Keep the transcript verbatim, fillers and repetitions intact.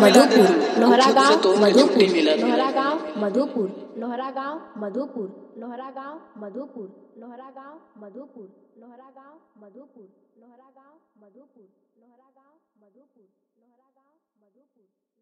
मिला मधुपुर देना, लोहरा कुछ गांव से तो मुझे मधुपुर छुट्टी मिला देना। लोहरा गांव मधुपुर लोहरा गांव मधुपुर लोहरा गांव मधुपुर लोहरा गांव मधुपुर लोहरा गांव मधुपुर लोहरा गांव मधुपुर लोहरा गांव मधुपुर लोहरा गांव मधुपुर।